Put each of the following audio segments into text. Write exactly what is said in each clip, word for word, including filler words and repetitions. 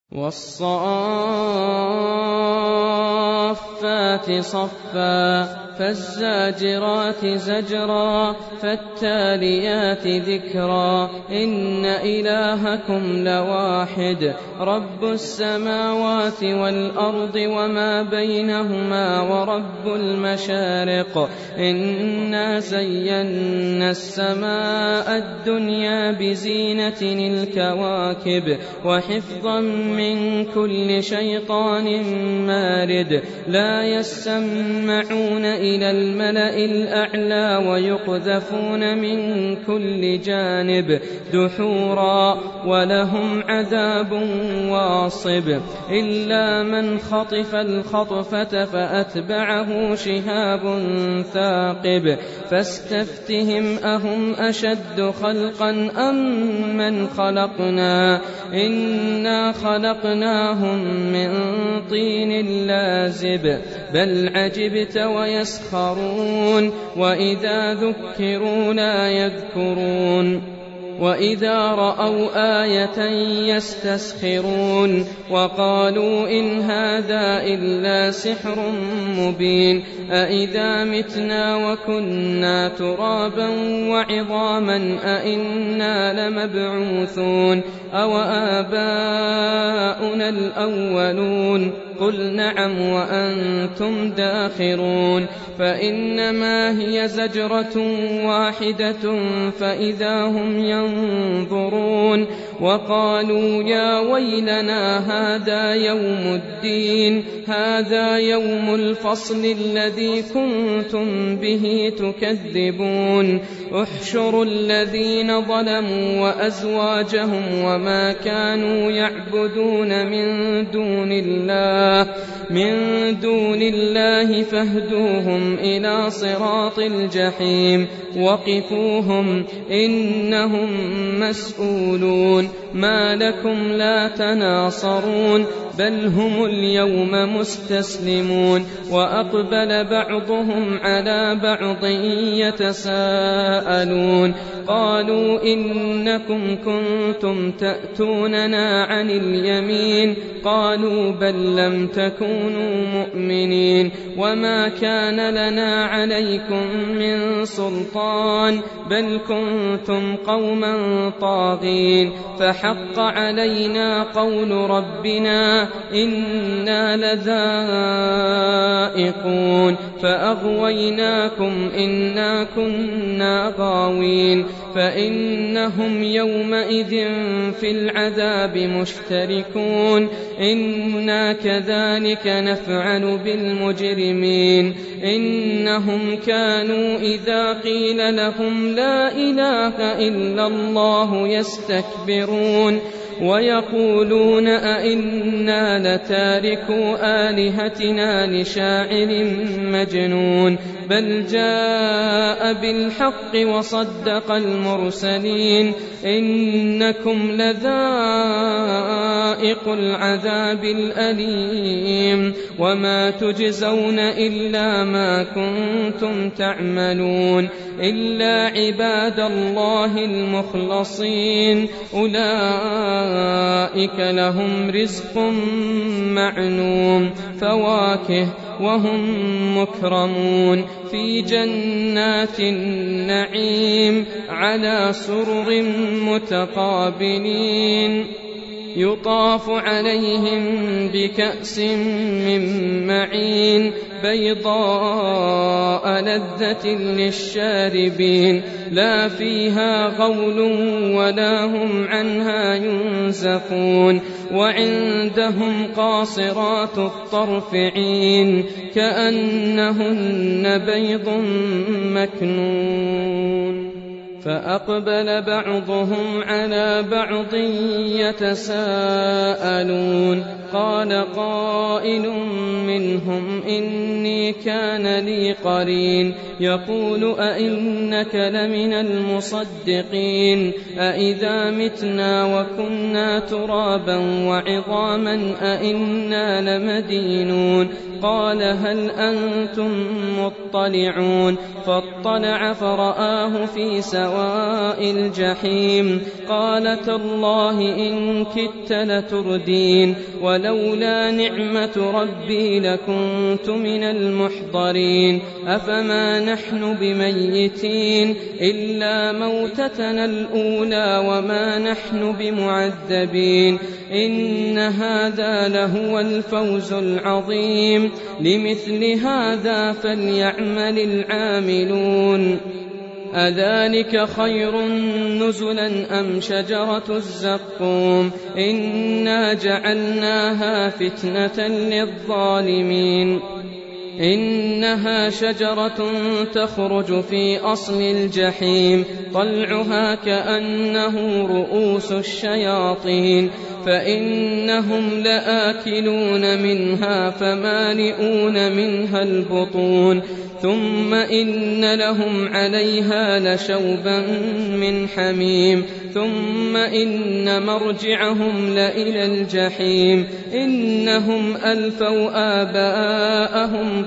والصافات صفا فالزاجرات زجرا فالتاليات ذكرا إن إلهكم لواحد رب السماوات والأرض وما بينهما ورب المشارق إنا زينا السماء الدنيا بزينة الكواكب وحفظا من كل شيطان مارد لا يسمعون إلى الملأ الأعلى ويقذفون من كل جانب دحورا ولهم عذاب واصب إلا من خطف الخطفة فأتبعه شهاب ثاقب فاستفتهم أهم أشد خلقا أم من خلقنا إنا خلقناهم من طين لازب بل عجبت ويسخرون وإذا ذكروا لا يذكرون وإذا رأوا آية يستسخرون وقالوا إن هذا إلا سحر مبين أإذا متنا وكنا ترابا وعظاما أإنا لمبعوثون أو آباؤنا الأولون قل نعم وأنتم داخرون فإنما هي زجرة واحدة فإذا هم ينظرون وقالوا يا ويلنا هذا يوم الدين هذا يوم الفصل الذي كنتم به تكذبون احشروا الذين ظلموا وأزواجهم وما كانوا يعبدون من دون الله من دون الله فاهدوهم إلى صراط الجحيم وقفوهم إنهم مسؤولون ما لكم لا تناصرون بل هم اليوم مستسلمون وأقبل بعضهم على بعض يتساءلون قالوا إنكم كنتم تأتوننا عن اليمين قالوا بل لم تكونوا مؤمنين وما كان لنا عليكم من سلطان بل كنتم قوما طاغين فحق علينا قول ربنا إنا لذائقون فأغويناكم إنا كنا غاوين فإنهم يومئذ في العذاب مشتركون إنا كذلك نفعل بالمجرمين إنهم كانوا إذا قيل لهم لا إله إلا الله يستكبرون ويقولون أئنا لتاركو آلهتنا لشاعر مجنون بل جاء بالحق وصدق المرسلين إنكم لذائق العذاب الأليم وما تجزون إلا ما كنتم تعملون إلا عباد الله المخلصين أولئك لهم رزق معلوم فواكه وهم مكرمون في جنات النعيم على سرر متقابلين يطاف عليهم بكأس من معين بيضاء لذة للشاربين لا فيها غول ولا هم عنها ينزفون وعندهم قاصرات الطرف عين كأنهن بيض مكنون فأقبل بعضهم على بعض يتساءلون قال قائل منهم إني كان لي قرين يقول أئنك لمن المصدقين أئذا متنا وكنا ترابا وعظاما أئنا لمدينون قال هل أنتم مطلعون فاطلع فرآه في سواء الجحيم قال تالله إن كدت لتردين ولولا نعمة ربي لكنت من المحضرين أفما نحن بميتين إلا موتتنا الأولى وما نحن بمعذبين إن هذا لهو الفوز العظيم لمثل هذا فليعمل العاملون أذلك خير نزلا أم شجرة الزقوم إنا جعلناها فتنة للظالمين إنها شجرة تخرج في أصل الجحيم طلعها كأنه رؤوس الشياطين فإنهم لآكلون منها فمالئون منها البطون ثم إن لهم عليها لشوبا من حميم ثم إن مرجعهم لإلى الجحيم إنهم ألفوا آباءهم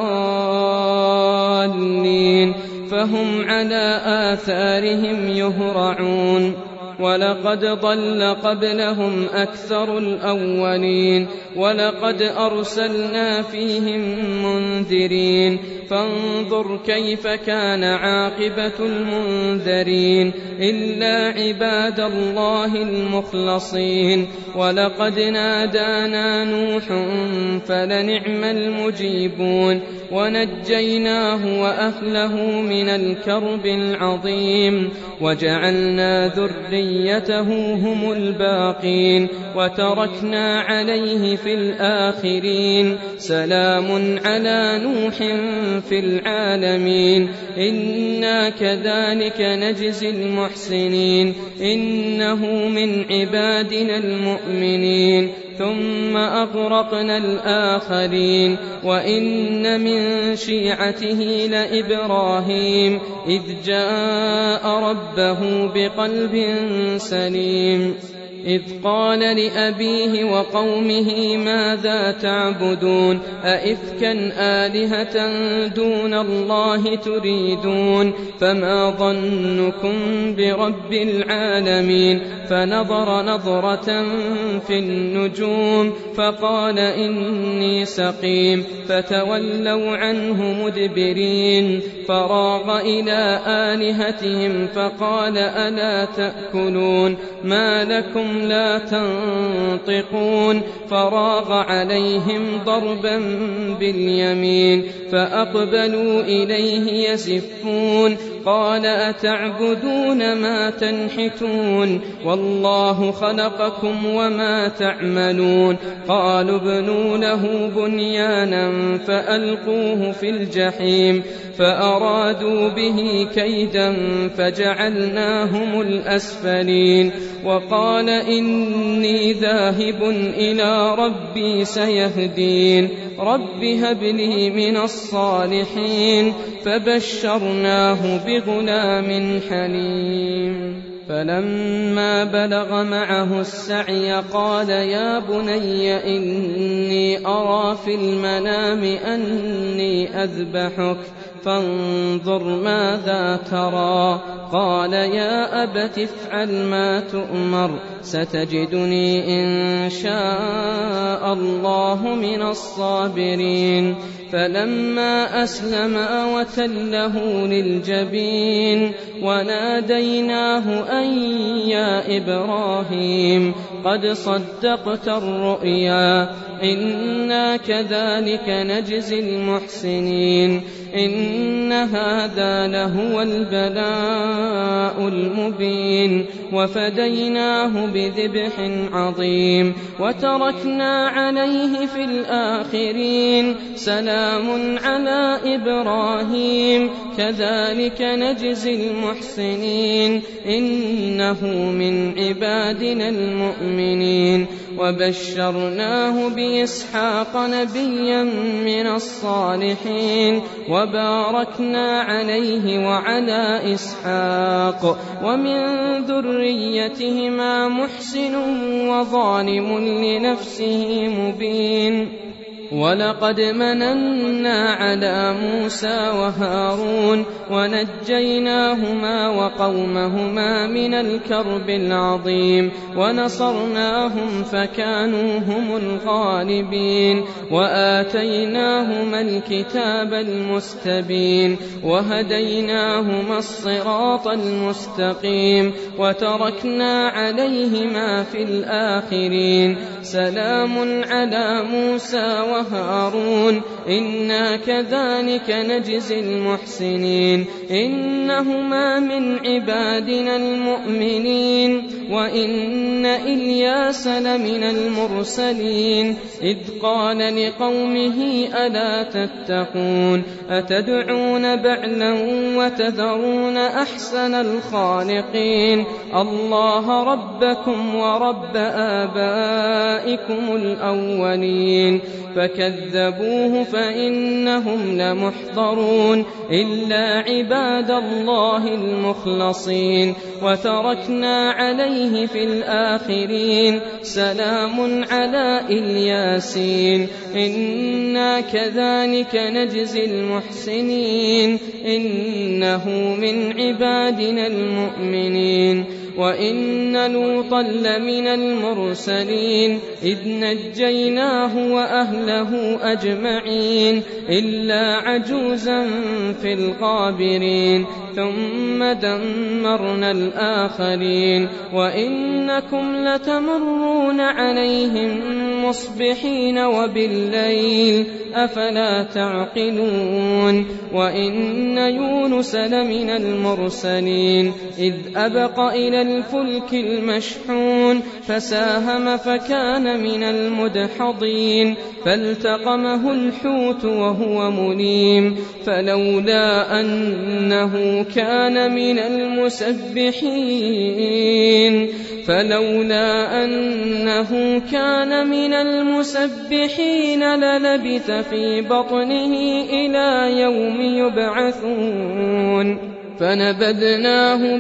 ضالين فهم على آثارهم يهرعون ولقد ضل قبلهم أكثر الأولين ولقد أرسلنا فيهم منذرين فانظر كيف كان عاقبة المنذرين إلا عباد الله المخلصين ولقد نادانا نوح فلنعم المجيبون ونجيناه وأهله من الكرب العظيم وجعلنا ذريته هم الباقين وتركنا عليه في الآخرين سلام على نوح في العالمين إنا كذلك نجزي المحسنين إنه من عبادنا المؤمنين ثم أغرقنا الآخرين وإن من شيعته لإبراهيم إذ جاء ربه بقلب سليم إذ قال لأبيه وقومه ماذا تعبدون أئفكا آلهة دون الله تريدون فما ظنكم برب العالمين فنظر نظرة في النجوم فقال إني سقيم فتولوا عنه مدبرين فراغ إلى آلهتهم فقال ألا تأكلون ما لكم لا تنطقون فراغ عليهم ضربا باليمين فأقبلوا إليه يزفون قال أتعبدون ما تنحتون والله خلقكم وما تعملون قالوا ابنوا له بنيانا فألقوه في الجحيم فأرادوا به كيدا فجعلناهم الأسفلين وقال إني ذاهب إلى ربي سيهدين رب هب لي من الصالحين فبشرناه بغلام حليم فلما بلغ معه السعي قال يا بني إني أرى في المنام أني أذبحك فانظر ماذا ترى قال يا أبت افعل ما تؤمر ستجدني إن شاء الله من الصابرين فلما أسلما وتله للجبين وناديناه أن يا إبراهيم قد صدقت الرؤيا إنا كذلك نجزي المحسنين إن هذا لهو البلاء المبين وفديناه بذبح عظيم وتركنا عليه في الآخرين سلام على إبراهيم كذلك نجزي المحسنين إنه من عبادنا المؤمنين المؤمنين وبشرناه بإسحاق نبيا من الصالحين وباركنا عليه وعلى إسحاق ومن ذريتهما محسن وظالم لنفسه مبين ولقد مننا على موسى وهارون ونجيناهما وقومهما من الكرب العظيم ونصرناهم فكانوا هم الغالبين وآتيناهما الكتاب المستبين وهديناهما الصراط المستقيم وتركنا عليهما في الآخرين سلام على موسى وهارون إنا كذلك نجزي المحسنين إنهما من عبادنا المؤمنين وإن إلياس لمن المرسلين إذ قال لقومه ألا تتقون أتدعون بعلا وتذرون أحسن الخالقين الله ربكم ورب آبائكم الأولين فكذبوه فإنهم لمحضرون إلا عباد الله المخلصين وتركنا عليه في الآخرين سلام على الياسين إنا كذلك نجزي المحسنين إنه من عبادنا المؤمنين وإن لوطا لمن المرسلين إذ نجيناه وأهله أجمعين إلا عجوزا في الغابرين ثم دمرنا الآخرين وإنكم لتمرون عليهم مصبحين وبالليل أفلا تعقلون وإن يونس لمن المرسلين إذ أبق إلى الفلك المشحون فساهم فكان من المدحضين فالتقمه الحوت وهو مليم فلولا أنه كان من المسبحين فلولا أنه كان من المسبحين للبث في بطنه إلى يوم يبعثون فنبذناه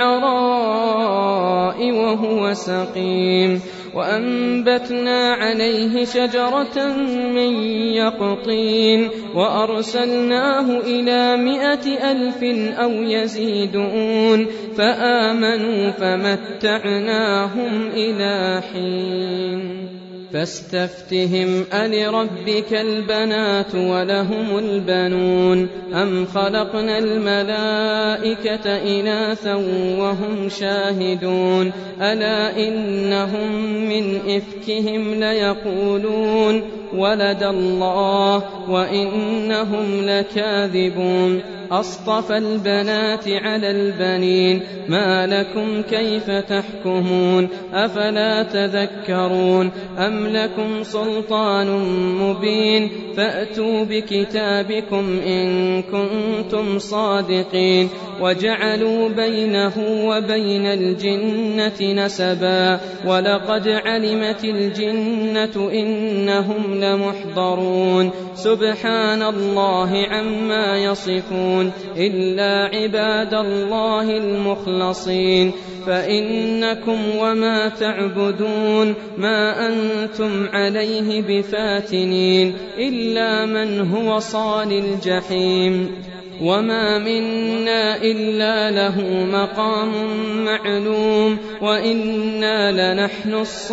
بالعراء وهو سقيم وأنبتنا عليه شجرة من يقطين وأرسلناه إلى مائة ألف أو يزيدون فآمنوا فمتعناهم إلى حين فاستفتهم ألربك البنات ولهم البنون أم خلقنا الملائكة إناثا وهم شاهدون ألا إنهم من إفكهم ليقولون ولد الله وإنهم لكاذبون أصطفى البنات على البنين ما لكم كيف تحكمون أفلا تذكرون أم لكم سلطان مبين فأتوا بكتابكم إن كنتم صادقين وجعلوا بينه وبين الجنة نسبا ولقد علمت الجنة إنهم لمحضرون سبحان الله عما يصفون إلا عباد الله المخلصين فإنكم وما تعبدون ما أنتم عليه بفاتنين إلا من هو صال الجحيم وما منا إلا له مقام معلوم وإنا لنحن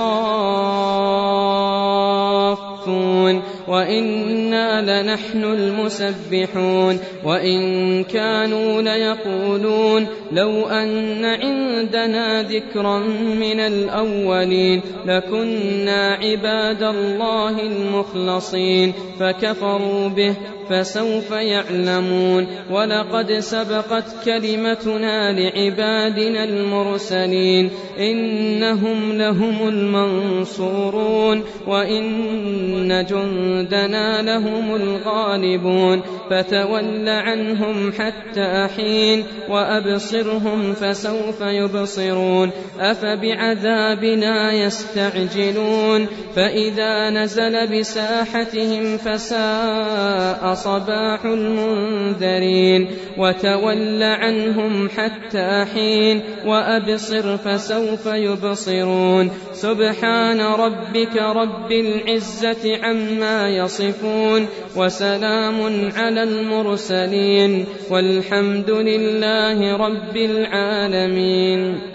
الصافون وإنا لنحن المسبحون وإن كانوا ليقولون لو أن عندنا ذكرا من الأولين لكنا عباد الله المخلصين فكفروا به فسوف يعلمون ولقد سبقت كلمتنا لعبادنا المرسلين إنهم لهم المنصورون وإن جند جندنا لهم الغالبون فتول عنهم حتى حين وأبصرهم فسوف يبصرون أفبعذابنا يستعجلون فإذا نزل بساحتهم فساء صباح المنذرين وتول عنهم حتى حين وأبصر فسوف يبصرون سبحان ربك رب العزة عما يصفون وسلام على المرسلين والحمد لله رب العالمين.